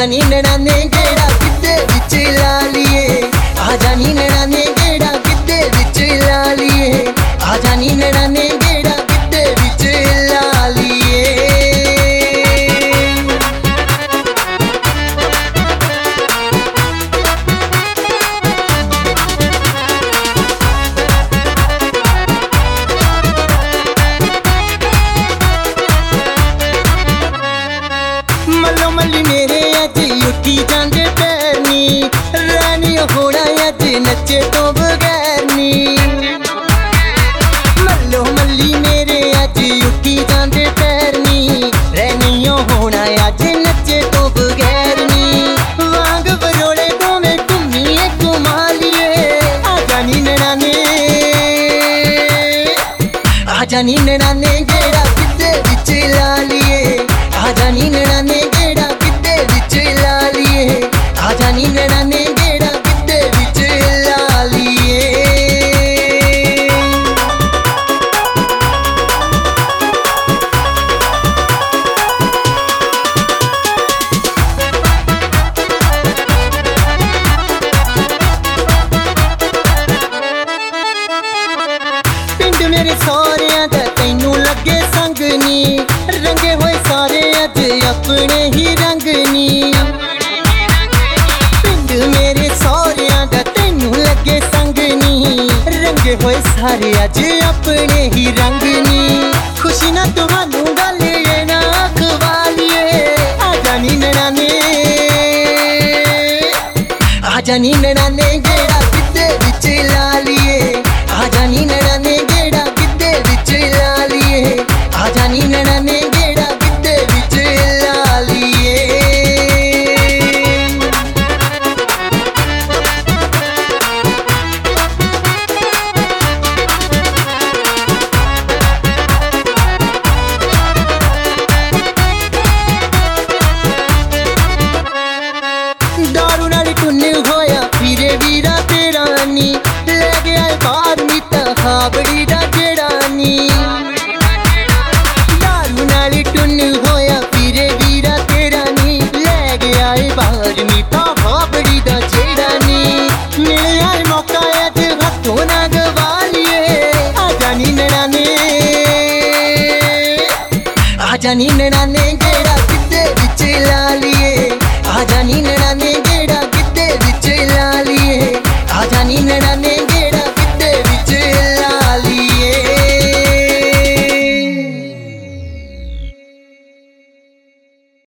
आजा नी नैणाने गेड़ा गिद्धे विच ला लीए आजा नी नैणाने गेड़ा गिद्धे विच ला लीए आजा नी नैणाने गेड़ा गिद्धे विच ला लीए मल्लो मल्ली मेरे अज उठी जांदे पैर नी रानी होना अज नचे तो बगैर नी मल्लो मल्ली मेरे अज उठी जांदे पैर नी रानी होना अज नचे तो बगैर नी वांग बरोड़े दोवें घूमीए घुमा लिए आजा नी नैणाने आजा नी नैणाने गेड़ा गिद्धे विच ला लीए आजा नी नैणाने गेड़ा गिद्धे विच ला लीए आजा नी नैणाने गेड़ा गिद्धे विच ला लीए पिंड मेरे सौरियां दा तैनू लगे संग नी रंगे होए सारे अज अपने ही रंग नी पिंड मेरे सौरियां दा तैनू लगे संग नी रंगे होए सारे अज अपने ही रंग नी खुशी ना तुहानू गल ये ना खवालिए आजा नी नैणाने आजा नी नैणाने गेड़ा गिद्धे विच ला लीए आजा नी नैणाने गेड़ा गिद्धे विच ला लीए आजा नी नैणाने गेड़ा गिद्धे विच ला लीए दारू नाल टुन्न होया फिरे वीरा तेरा नी ले गया बाहर मीता हाबड़ी दा जेड़ा नी दारू नाल टुन्न होया फिरे वीरा तेरा नी ले गया बाहर मीता हाबड़ी दा जेड़ा नी मिलिया मौका अज हथों ना गवा लीए आजा नी नैणाने आजा नी नैणाने गेड़ा गिद्धे विच ला लीए आजा नी नैणाने गेड़ा गिद्धे विच ला लीए आजा नी नैणाने